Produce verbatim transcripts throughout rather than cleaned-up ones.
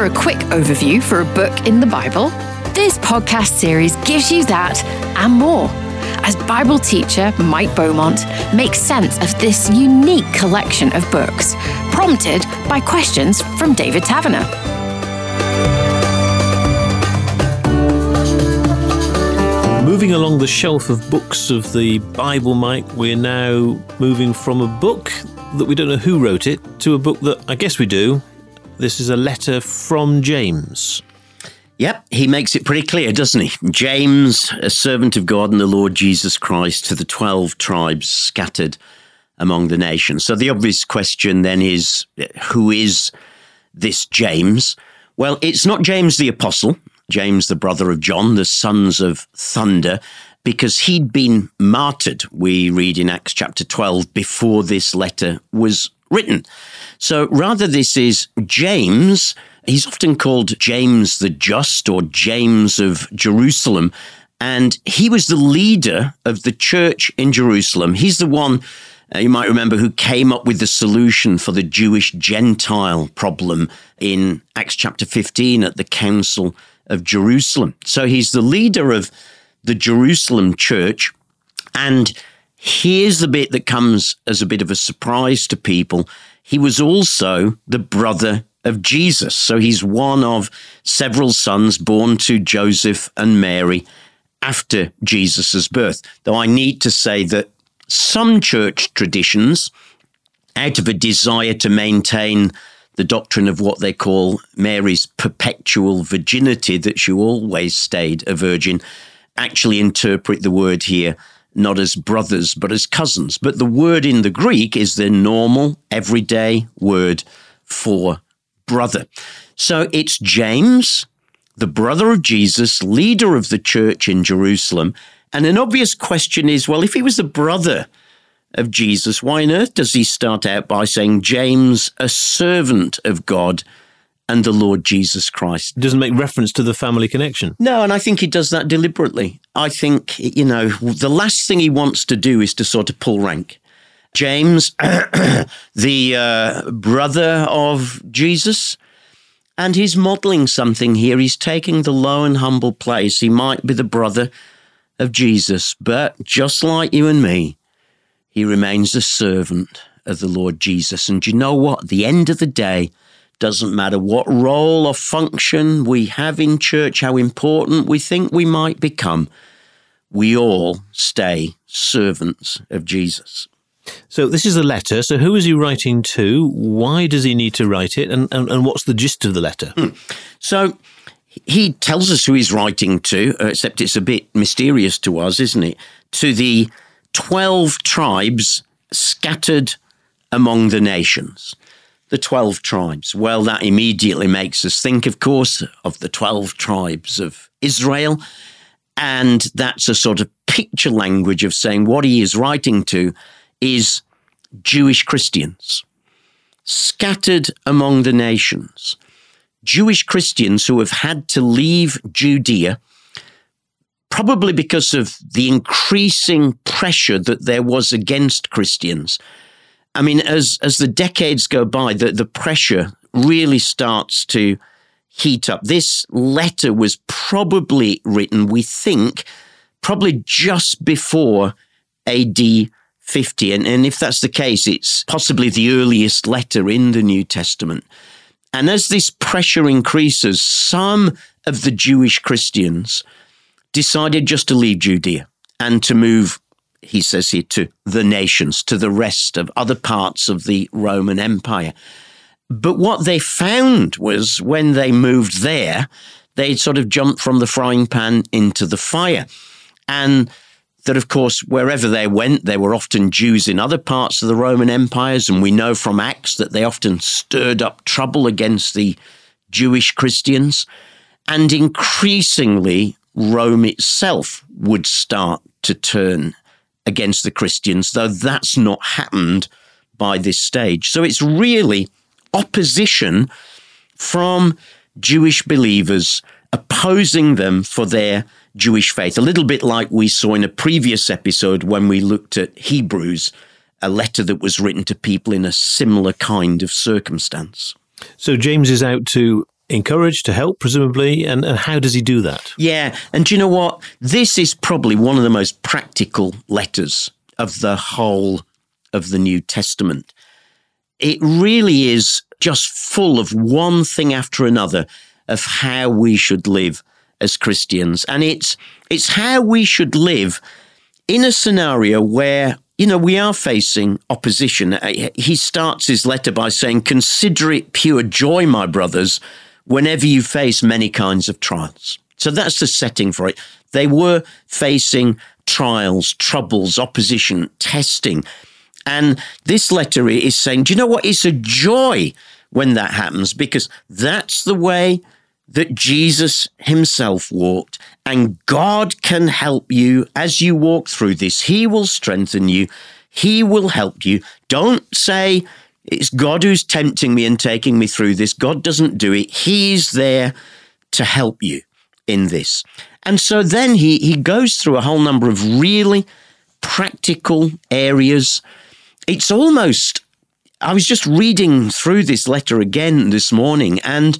for a quick overview for a book in the Bible? This podcast series gives you that and more, as Bible teacher Mike Beaumont makes sense of this unique collection of books, prompted by questions from David Taverner. Moving along the shelf of books of the Bible, Mike, we're now moving from a book that we don't know who wrote it to a book that I guess we do. This is a letter from James. Yep, he makes it pretty clear, doesn't he? James, a servant of God and the Lord Jesus Christ, to the twelve tribes scattered among the nations. So the obvious question then is, who is this James? Well, it's not James the Apostle, James the brother of John, the sons of thunder, because he'd been martyred, we read in Acts chapter twelve, before this letter was written. So rather this is James. He's often called James the Just or James of Jerusalem, and he was the leader of the church in Jerusalem. He's the one, uh, you might remember, who came up with the solution for the Jewish Gentile problem in Acts chapter fifteen at the Council of Jerusalem. So he's the leader of the Jerusalem church, and here's the bit that comes as a bit of a surprise to people. He was also the brother of Jesus. So he's one of several sons born to Joseph and Mary after Jesus' birth. Though I need to say that some church traditions, out of a desire to maintain the doctrine of what they call Mary's perpetual virginity, that she always stayed a virgin, actually interpret the word here not as brothers, but as cousins. But the word in the Greek is the normal, everyday word for brother. So it's James, the brother of Jesus, leader of the church in Jerusalem. And an obvious question is, well, if he was the brother of Jesus, why on earth does he start out by saying, James, a servant of God and the Lord Jesus Christ? It doesn't make reference to the family connection. No, and I think he does that deliberately. I think, you know, the last thing he wants to do is to sort of pull rank. James, the uh, brother of Jesus, and he's modelling something here. He's taking the low and humble place. He might be the brother of Jesus, but just like you and me, he remains a servant of the Lord Jesus. And you know what? At the end of the day, doesn't matter what role or function we have in church, how important we think we might become, we all stay servants of Jesus. So this is a letter. So who is he writing to? Why does he need to write it? And, and, and what's the gist of the letter? Hmm. So he tells us who he's writing to, except it's a bit mysterious to us, isn't it? To the twelve tribes scattered among the nations. The twelve tribes. Well, that immediately makes us think, of course, of the twelve tribes of Israel. And that's a sort of picture language of saying what he is writing to is Jewish Christians scattered among the nations. Jewish Christians who have had to leave Judea, probably because of the increasing pressure that there was against Christians. I mean, as as the decades go by, the, the pressure really starts to heat up. This letter was probably written, we think, probably just before A D fifty. And, and if that's the case, it's possibly the earliest letter in the New Testament. And as this pressure increases, some of the Jewish Christians decided just to leave Judea and to move, he says here, to the nations, to the rest of other parts of the Roman Empire. But what they found was when they moved there, they sort of jumped from the frying pan into the fire. And that, of course, wherever they went, they were often Jews in other parts of the Roman empires. And we know from Acts that they often stirred up trouble against the Jewish Christians. And increasingly, Rome itself would start to turn against the Christians, though that's not happened by this stage. So it's really opposition from Jewish believers opposing them for their Jewish faith, a little bit like we saw in a previous episode when we looked at Hebrews, a letter that was written to people in a similar kind of circumstance. So James is out to encourage, to help, presumably, and, and how does he do that? Yeah, and do you know what? This is probably one of the most practical letters of the whole of the New Testament. It really is just full of one thing after another of how we should live as Christians. And it's it's how we should live in a scenario where, you know, we are facing opposition. He starts his letter by saying, "Consider it pure joy, my brothers, whenever you face many kinds of trials." So that's the setting for it. They were facing trials, troubles, opposition, testing. And this letter is saying, do you know what? It's a joy when that happens, because that's the way that Jesus himself walked. And God can help you as you walk through this. He will strengthen you. He will help you. Don't say, it's God who's tempting me and taking me through this. God doesn't do it. He's there to help you in this. And so then he, he goes through a whole number of really practical areas. It's almost, I was just reading through this letter again this morning, and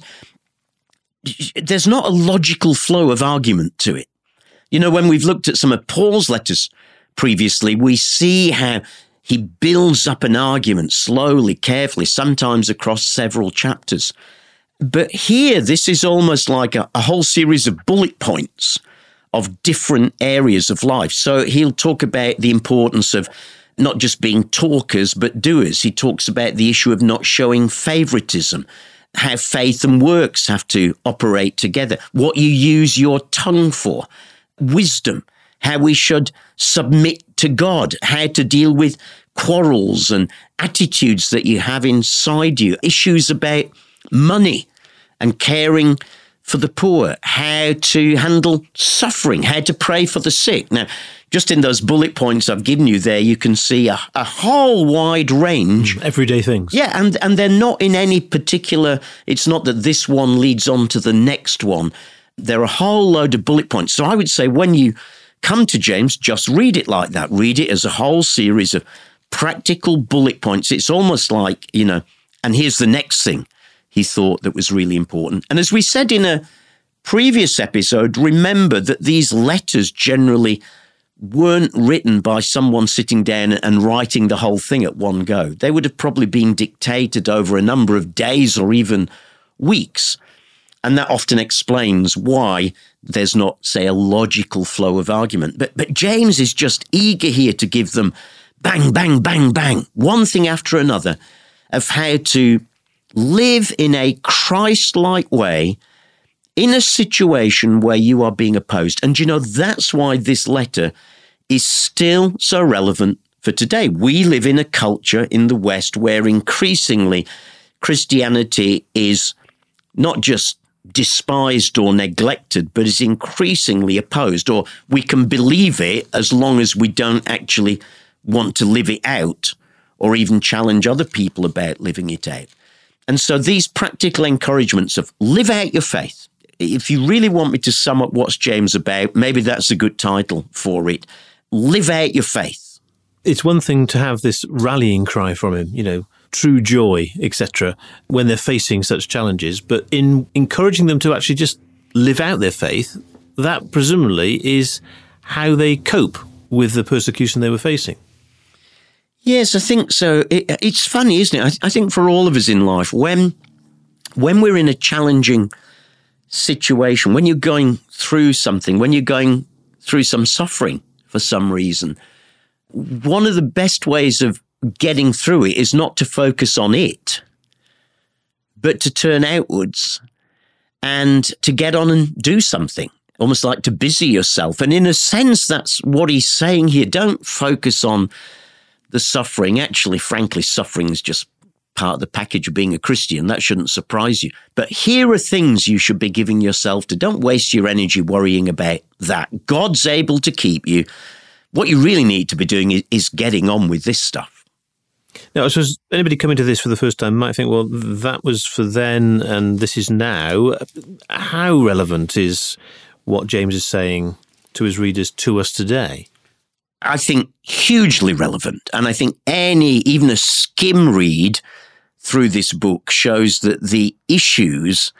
there's not a logical flow of argument to it. You know, when we've looked at some of Paul's letters previously, we see how he builds up an argument slowly, carefully, sometimes across several chapters. But here, this is almost like a, a whole series of bullet points of different areas of life. So he'll talk about the importance of not just being talkers, but doers. He talks about the issue of not showing favoritism, how faith and works have to operate together, what you use your tongue for, wisdom, how we should submit to God, how to deal with quarrels and attitudes that you have inside you, issues about money and caring for the poor, how to handle suffering, how to pray for the sick. Now, just in those bullet points I've given you there, you can see a, a whole wide range. Everyday things. Yeah, and, and they're not in any particular, it's not that this one leads on to the next one. There are a whole load of bullet points. So I would say when you come to James, just read it like that. Read it as a whole series of practical bullet points. It's almost like, you know, and here's the next thing he thought that was really important. And as we said in a previous episode, remember that these letters generally weren't written by someone sitting down and writing the whole thing at one go. They would have probably been dictated over a number of days or even weeks. And that often explains why there's not, say, a logical flow of argument. But, but James is just eager here to give them bang, bang, bang, bang, one thing after another of how to live in a Christ-like way in a situation where you are being opposed. And you know, that's why this letter is still so relevant for today. We live in a culture in the West where increasingly Christianity is not just despised or neglected, but is increasingly opposed, or we can believe it as long as we don't actually want to live it out or even challenge other people about living it out. And so these practical encouragements of live out your faith. If you really want me to sum up what's James about, maybe that's a good title for it. Live out your faith. It's one thing to have this rallying cry from him, you know, true joy, et cetera, when they're facing such challenges. But in encouraging them to actually just live out their faith, that presumably is how they cope with the persecution they were facing. Yes, I think so. It, it's funny, isn't it? I, I think for all of us in life, when when we're in a challenging situation, when you're going through something, when you're going through some suffering for some reason, one of the best ways of getting through it is not to focus on it, but to turn outwards and to get on and do something, almost like to busy yourself. And in a sense, that's what he's saying here. Don't focus on the suffering. Actually, frankly, suffering is just part of the package of being a Christian. That shouldn't surprise you. But here are things you should be giving yourself to. Don't waste your energy worrying about that. God's able to keep you. What you really need to be doing is, is getting on with this stuff. Now, I suppose anybody coming to this for the first time might think, well, that was for then and this is now. How relevant is what James is saying to his readers to us today? I think hugely relevant. And I think any, even a skim read through this book shows that the issues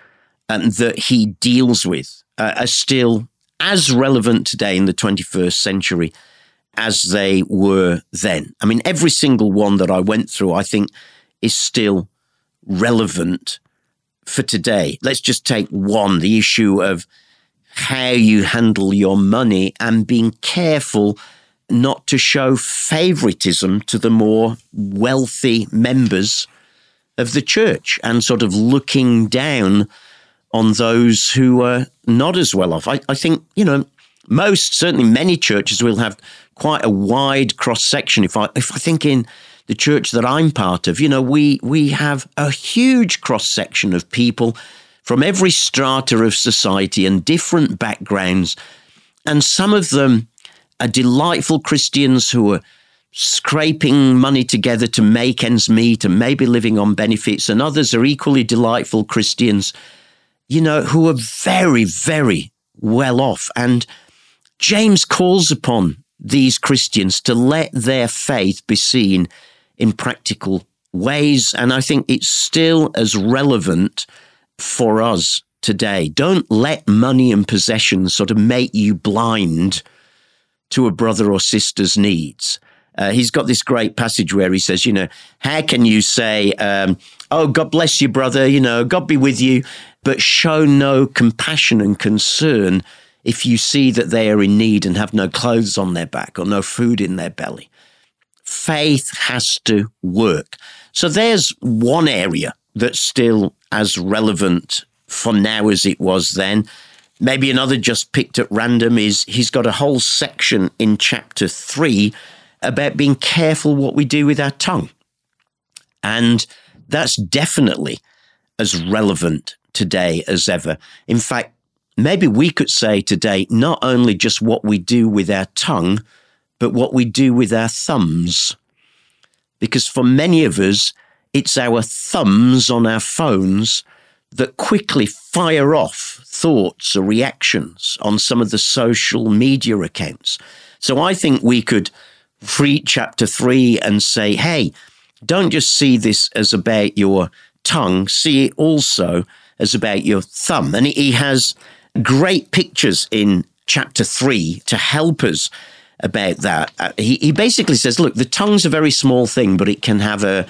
and that he deals with uh, are still as relevant today in the twenty-first century as they were then. I mean, every single one that I went through, I think, is still relevant for today. Let's just take one, the issue of how you handle your money and being careful not to show favoritism to the more wealthy members of the church and sort of looking down on those who are not as well off. I, I think, you know, most, certainly many churches will have quite a wide cross-section. If I, if I think in the church that I'm part of, you know, we, we have a huge cross-section of people from every strata of society and different backgrounds. And some of them are delightful Christians who are scraping money together to make ends meet and maybe living on benefits. And others are equally delightful Christians, you know, who are very, very well off. And James calls upon these Christians to let their faith be seen in practical ways. And I think it's still as relevant for us today. Don't let money and possessions sort of make you blind to a brother or sister's needs. Uh, he's got this great passage where he says, you know, how can you say, um, oh, God bless you, brother, you know, God be with you, but show no compassion and concern if you see that they are in need and have no clothes on their back or no food in their belly. Faith has to work. So there's one area that's still as relevant for now as it was then. Maybe another just picked at random is he's got a whole section in chapter three about being careful what we do with our tongue. And that's definitely as relevant today as ever. In fact, maybe we could say today, not only just what we do with our tongue, but what we do with our thumbs. Because for many of us, it's our thumbs on our phones that quickly fire off thoughts or reactions on some of the social media accounts. So I think we could read chapter three and say, hey, don't just see this as about your tongue, see it also as about your thumb. And he has great pictures in chapter three to help us about that. Uh, he, he basically says, look, the tongue's a very small thing, but it can have a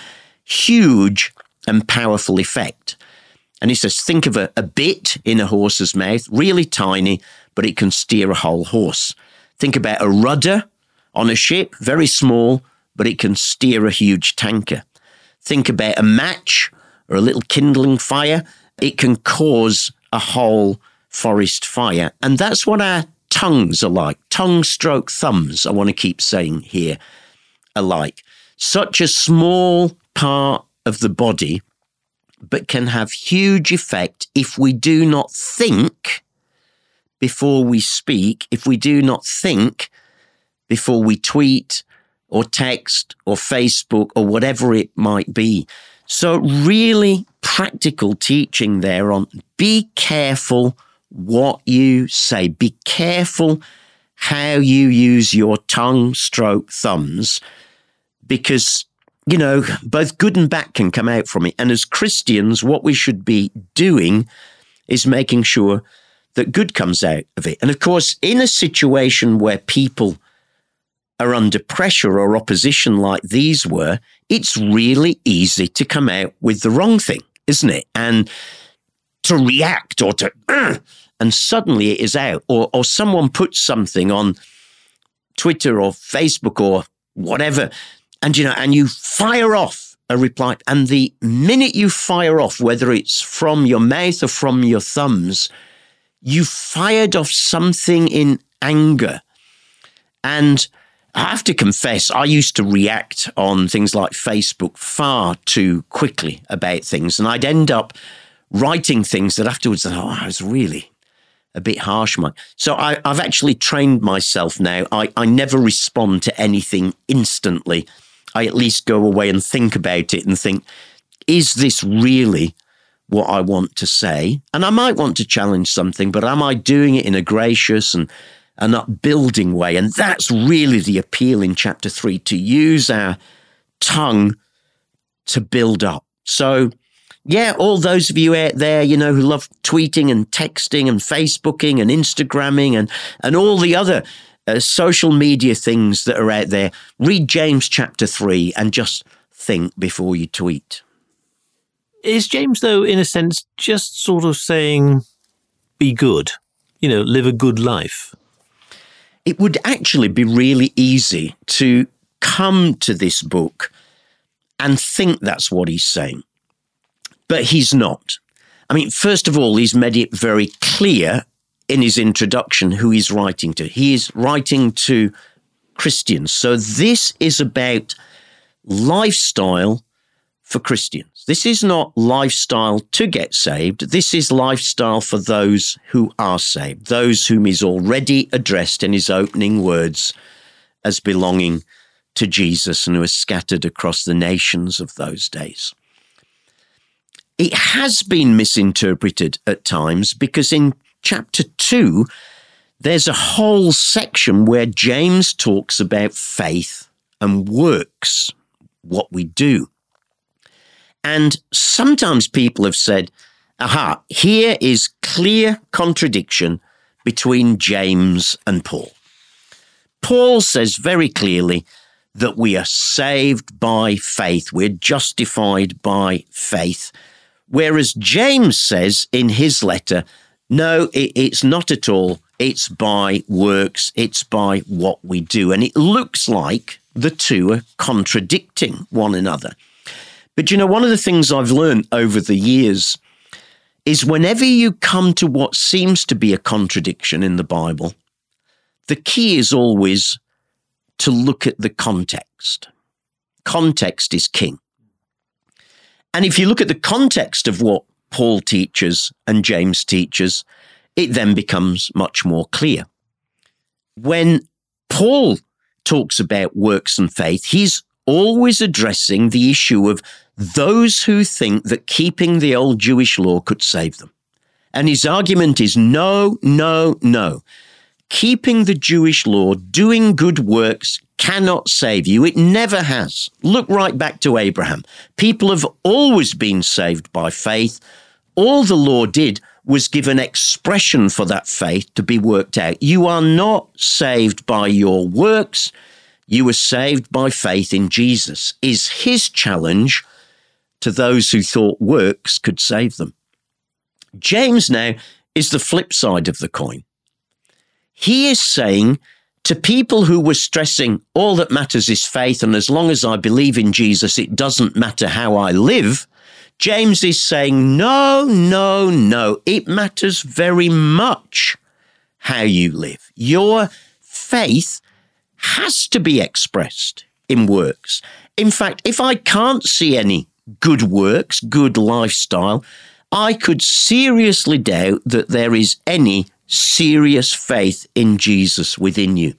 huge and powerful effect. And he says, think of a, a bit in a horse's mouth, really tiny, but it can steer a whole horse. Think about a rudder on a ship, very small, but it can steer a huge tanker. Think about a match or a little kindling fire. It can cause a whole forest fire. And that's what our tongues are like. Tongue stroke thumbs, I want to keep saying here, are like. Such a small part of the body, but can have huge effect if we do not think before we speak, if we do not think before we tweet or text or Facebook or whatever it might be. So really practical teaching there on be careful what you say. Be careful how you use your tongue stroke thumbs, because you know, both good and bad can come out from it. And as Christians, what we should be doing is making sure that good comes out of it. And of course, in a situation where people are under pressure or opposition like these were, it's really easy to come out with the wrong thing, isn't it? And to react or to, uh, and suddenly it is out. Or, or someone puts something on Twitter or Facebook or whatever, and, you know, and you fire off a reply. And the minute you fire off, whether it's from your mouth or from your thumbs, you fired off something in anger. And I have to confess, I used to react on things like Facebook far too quickly about things. And I'd end up writing things that afterwards, oh, I was really a bit harsh, Mike. So I, I've actually trained myself now. I, I never respond to anything instantly. I at least go away and think about it and think, is this really what I want to say? And I might want to challenge something, but am I doing it in a gracious and an upbuilding way? And that's really the appeal in chapter three, to use our tongue to build up. So Yeah, all those of you out there, you know, who love tweeting and texting and Facebooking and Instagramming and, and all the other uh, social media things that are out there, read James chapter three and just think before you tweet. Is James, though, in a sense, just sort of saying, be good, you know, live a good life? It would actually be really easy to come to this book and think that's what he's saying. But he's not. I mean, first of all, he's made it very clear in his introduction who he's writing to. He is writing to Christians. So this is about lifestyle for Christians. This is not lifestyle to get saved. This is lifestyle for those who are saved, those whom he's already addressed in his opening words as belonging to Jesus and who are scattered across the nations of those days. It has been misinterpreted at times because in chapter two, there's a whole section where James talks about faith and works, what we do. And sometimes people have said, aha, here is clear contradiction between James and Paul. Paul says very clearly that we are saved by faith. We're justified by faith. Whereas James says in his letter, no, it, it's not at all. It's by works. It's by what we do. And it looks like the two are contradicting one another. But you know, one of the things I've learned over the years is whenever you come to what seems to be a contradiction in the Bible, the key is always to look at the context. Context is king. And if you look at the context of what Paul teaches and James teaches, it then becomes much more clear. When Paul talks about works and faith, he's always addressing the issue of those who think that keeping the old Jewish law could save them. And his argument is no, no, no. Keeping the Jewish law, doing good works cannot save you. It never has. Look right back to Abraham. People have always been saved by faith. All the law did was give an expression for that faith to be worked out. You are not saved by your works. You were saved by faith in Jesus, is his challenge to those who thought works could save them. James now is the flip side of the coin. He is saying to people who were stressing all that matters is faith, and as long as I believe in Jesus, it doesn't matter how I live, James is saying, no, no, no, it matters very much how you live. Your faith has to be expressed in works. In fact, if I can't see any good works, good lifestyle, I could seriously doubt that there is any serious faith in Jesus within you.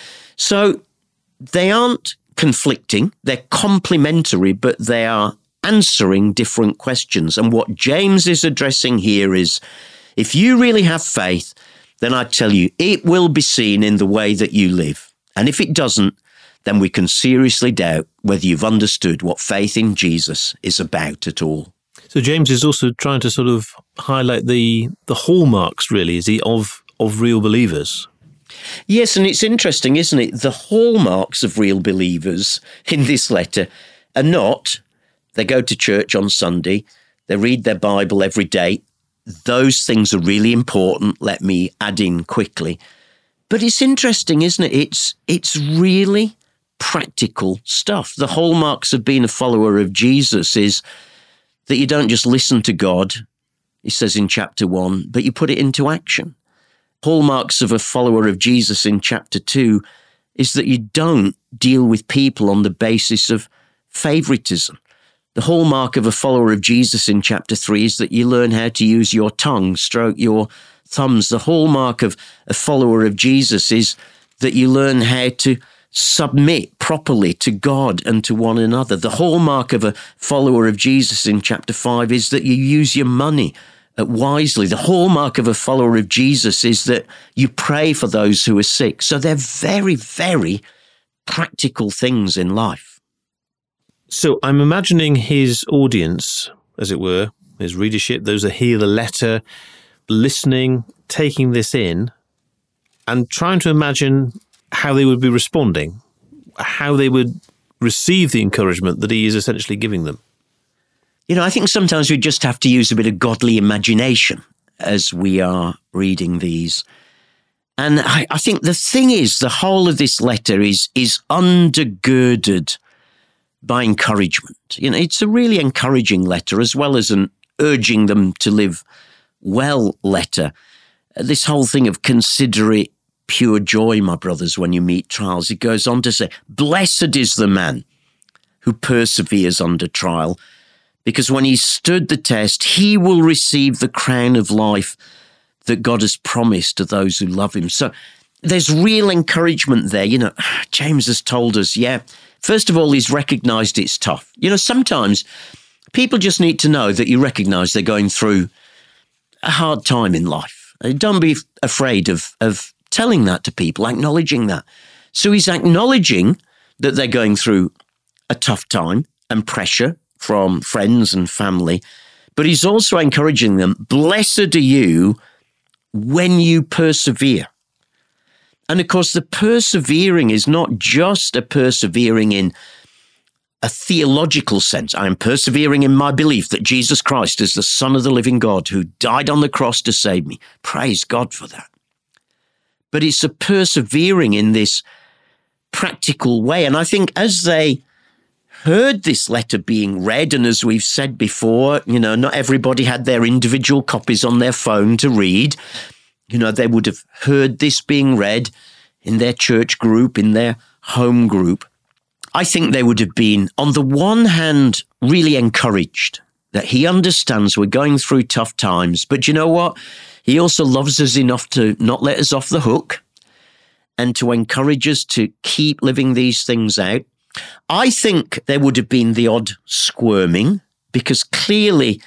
So they aren't conflicting, they're complementary, but they are answering different questions. And what James is addressing here is, if you really have faith, then I tell you, it will be seen in the way that you live. And if it doesn't, then we can seriously doubt whether you've understood what faith in Jesus is about at all. So James is also trying to sort of highlight the the hallmarks, really, is he, of, of real believers? Yes, and it's interesting, isn't it? The hallmarks of real believers in this letter are not, they go to church on Sunday, they read their Bible every day. Those things are really important, let me add in quickly. But it's interesting, isn't it? It's it's really practical stuff. The hallmarks of being a follower of Jesus is that you don't just listen to God, he says in chapter one, but you put it into action. Hallmarks of a follower of Jesus in chapter two is that you don't deal with people on the basis of favoritism. The hallmark of a follower of Jesus in chapter three is that you learn how to use your tongue, stroke your thumbs. The hallmark of a follower of Jesus is that you learn how to submit properly to God and to one another. The hallmark of a follower of Jesus in chapter five is that you use your money wisely. The hallmark of a follower of Jesus is that you pray for those who are sick. So they're very, very practical things in life. So I'm imagining his audience, as it were, his readership, those that hear the letter, listening, taking this in, and trying to imagine how they would be responding, how they would receive the encouragement that he is essentially giving them? You know, I think sometimes we just have to use a bit of godly imagination as we are reading these. And I, I think the thing is, the whole of this letter is is undergirded by encouragement. You know, it's a really encouraging letter, as well as an urging them to live well letter. This whole thing of consider it pure joy, my brothers, when you meet trials. It goes on to say, blessed is the man who perseveres under trial, because when he stood the test, he will receive the crown of life that God has promised to those who love him. So there's real encouragement there. You know, James has told us, yeah, first of all, he's recognized it's tough. You know, sometimes people just need to know that you recognize they're going through a hard time in life. Don't be afraid of, of telling that to people, acknowledging that. So he's acknowledging that they're going through a tough time and pressure from friends and family, but he's also encouraging them, blessed are you when you persevere. And of course, the persevering is not just a persevering in a theological sense. I am persevering in my belief that Jesus Christ is the Son of the living God who died on the cross to save me. Praise God for that. But it's a persevering in this practical way. And I think as they heard this letter being read, and as we've said before, you know, not everybody had their individual copies on their phone to read. You know, they would have heard this being read in their church group, in their home group. I think they would have been, on the one hand, really encouraged that he understands we're going through tough times. But you know what? He also loves us enough to not let us off the hook and to encourage us to keep living these things out. I think there would have been the odd squirming, because clearly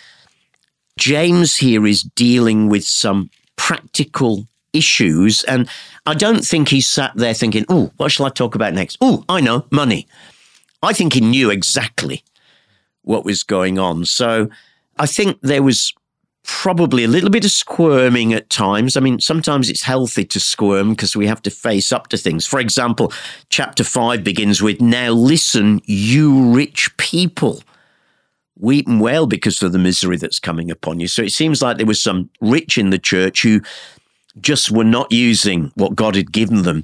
James here is dealing with some practical issues, and I don't think he sat there thinking, oh, what shall I talk about next? Oh, I know, money. I think he knew exactly what was going on. So I think there was probably a little bit of squirming at times. I mean, sometimes it's healthy to squirm because we have to face up to things. For example, chapter five begins with, now listen, you rich people, weep and wail because of the misery that's coming upon you. So it seems like there was some rich in the church who just were not using what God had given them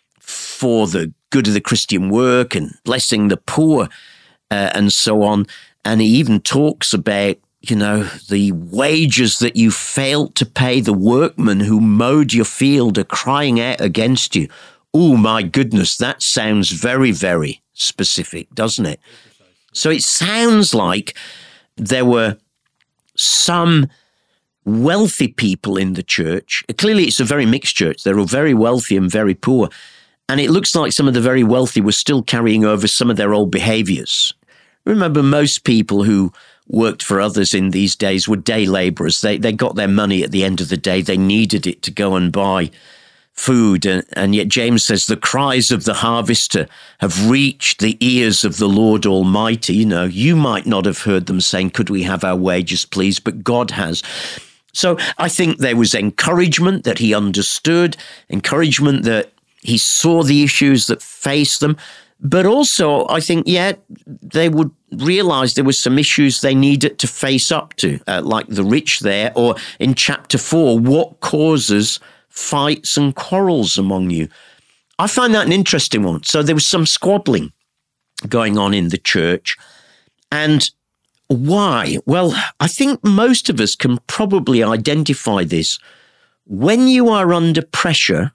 for the good of the Christian work and blessing the poor uh, and so on. And he even talks about, you know, the wages that you failed to pay the workmen who mowed your field are crying out against you. Oh, my goodness, that sounds very, very specific, doesn't it? So it sounds like there were some wealthy people in the church. Clearly, it's a very mixed church. They're all very wealthy and very poor. And it looks like some of the very wealthy were still carrying over some of their old behaviors. Remember, most people who worked for others in these days were day laborers. They they got their money at the end of the day. They needed it to go and buy food. And, and yet James says the cries of the harvester have reached the ears of the Lord Almighty. You know, you might not have heard them saying, could we have our wages, please? But God has. So I think there was encouragement that he understood, encouragement that he saw the issues that faced them. But also, I think, yeah, they would realize there were some issues they needed to face up to, uh, like the rich there, or in chapter four, what causes fights and quarrels among you? I find that an interesting one. So there was some squabbling going on in the church. And why? Well, I think most of us can probably identify this. When you are under pressure,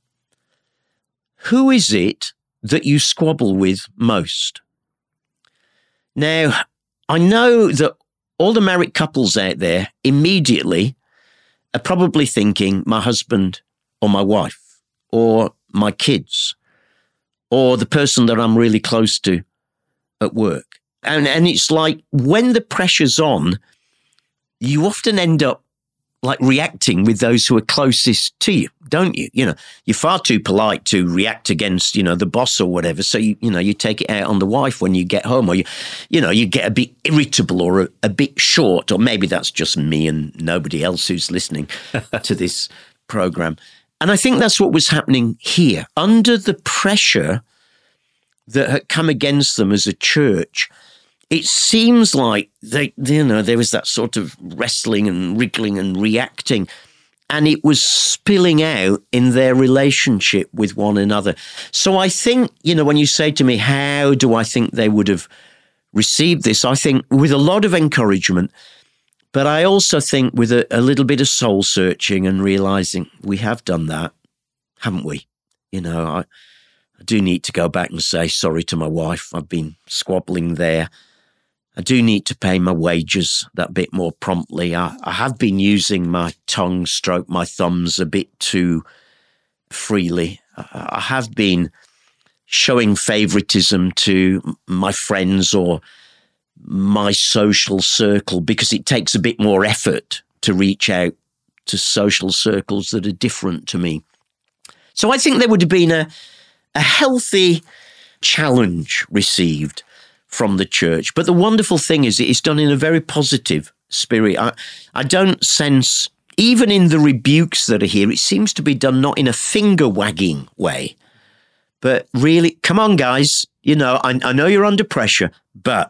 who is it that you squabble with most? Now, I know that all the married couples out there immediately are probably thinking my husband or my wife or my kids or the person that I'm really close to at work. And, and it's like when the pressure's on, you often end up like reacting with those who are closest to you, don't you? You know, you're far too polite to react against, you know, the boss or whatever. So, you, you know, you take it out on the wife when you get home, or you, you know, you get a bit irritable or a, a bit short, or maybe that's just me and nobody else who's listening to this program. And I think that's what was happening here. Under the pressure that had come against them as a church, it seems like they, you know, there was that sort of wrestling and wriggling and reacting, and it was spilling out in their relationship with one another. So I think, you know, when you say to me, how do I think they would have received this? I think with a lot of encouragement, but I also think with a, a little bit of soul searching and realizing we have done that, haven't we? You know, I, I do need to go back and say sorry to my wife. I've been squabbling there. I do need to pay my wages that bit more promptly. I, I have been using my tongue stroke my thumbs a bit too freely. I, I have been showing favoritism to my friends or my social circle because it takes a bit more effort to reach out to social circles that are different to me. So I think there would have been a, a healthy challenge received from the church. But the wonderful thing is it's done in a very positive spirit. I, I don't sense, even in the rebukes that are here, it seems to be done not in a finger-wagging way, but really, come on, guys, you know, I, I know you're under pressure, but,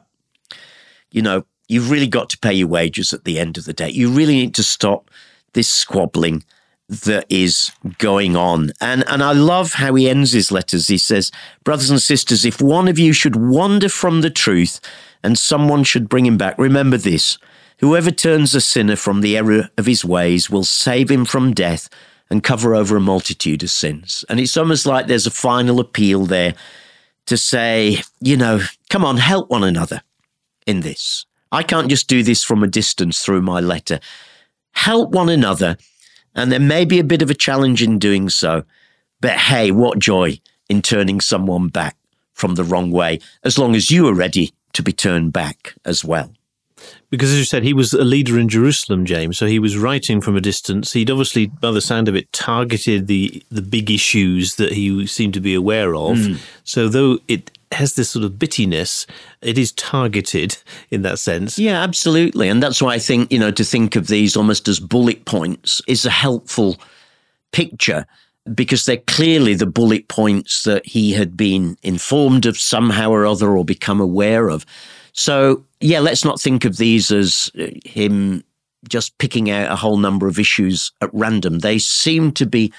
you know, you've really got to pay your wages at the end of the day. You really need to stop this squabbling that is going on. And and I love how he ends his letters. He says, brothers and sisters, if one of you should wander from the truth and someone should bring him back, remember this, whoever turns a sinner from the error of his ways will save him from death and cover over a multitude of sins. And it's almost like there's a final appeal there to say, you know, come on, help one another in this. I can't just do this from a distance through my letter. Help one another. And there may be a bit of a challenge in doing so, but hey, what joy in turning someone back from the wrong way, as long as you are ready to be turned back as well. Because as you said, he was a leader in Jerusalem, James, so he was writing from a distance. He'd obviously, by the sound of it, targeted the, the big issues that he seemed to be aware of. Mm. So though it has this sort of bittiness, it is targeted in that sense. Yeah, absolutely. And that's why I think, you know, to think of these almost as bullet points is a helpful picture, because they're clearly the bullet points that he had been informed of somehow or other or become aware of. So, yeah, let's not think of these as him just picking out a whole number of issues at random. They seem to be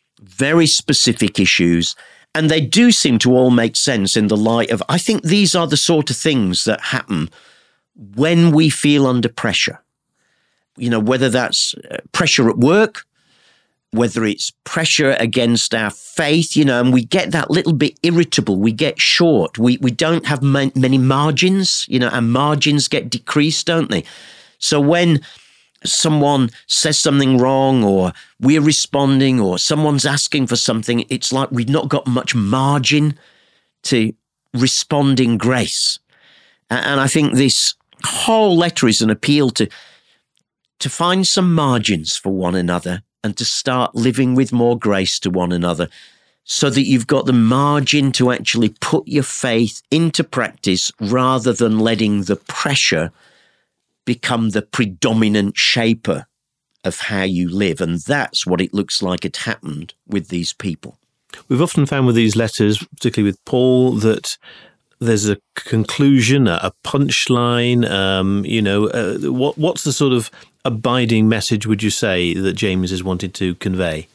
very specific issues, and they do seem to all make sense in the light of, I think these are the sort of things that happen when we feel under pressure. You know, whether that's pressure at work, whether it's pressure against our faith, you know, and we get that little bit irritable, we get short, we we don't have ma- many margins, you know, our margins get decreased, don't they? So when someone says something wrong, or we're responding, or someone's asking for something, it's like we've not got much margin to respond in grace. And I think this whole letter is an appeal to, to find some margins for one another and to start living with more grace to one another, so that you've got the margin to actually put your faith into practice rather than letting the pressure become the predominant shaper of how you live. And that's what it looks like had happened with these people. We've often found with these letters, particularly with Paul, that there's a conclusion, a punchline. Um, you know, uh, what what's the sort of abiding message, would you say, that James has wanted to convey?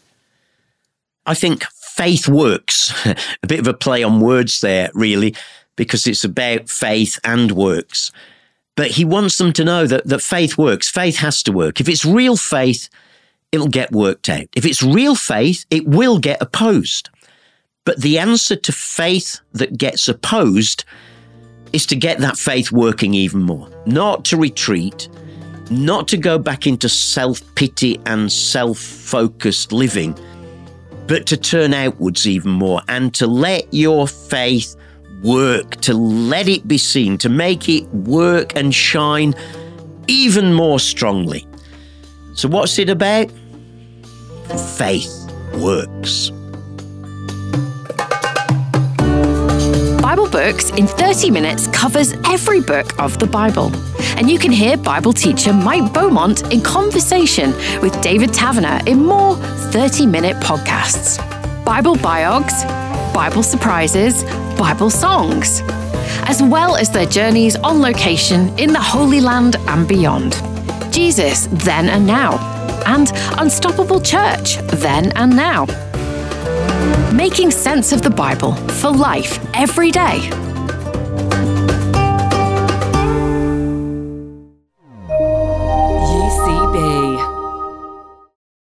I think faith works. A bit of a play on words there, really, because it's about faith and works. But he wants them to know that, that faith works. Faith has to work. If it's real faith, it'll get worked out. If it's real faith, it will get opposed. But the answer to faith that gets opposed is to get that faith working even more. Not to retreat, not to go back into self-pity and self-focused living, but to turn outwards even more and to let your faith work, to let it be seen, to make it work and shine even more strongly. So what's it about? Faith works. Bible Books in thirty minutes covers every book of the Bible. And you can hear Bible teacher Mike Beaumont in conversation with David Taverner in more thirty-minute podcasts. Bible Biogs, Bible Surprises, Bible Songs, as well as their journeys on location in the Holy Land and beyond. Jesus, Then and Now, and Unstoppable Church, Then and Now. Making sense of the Bible for life every day.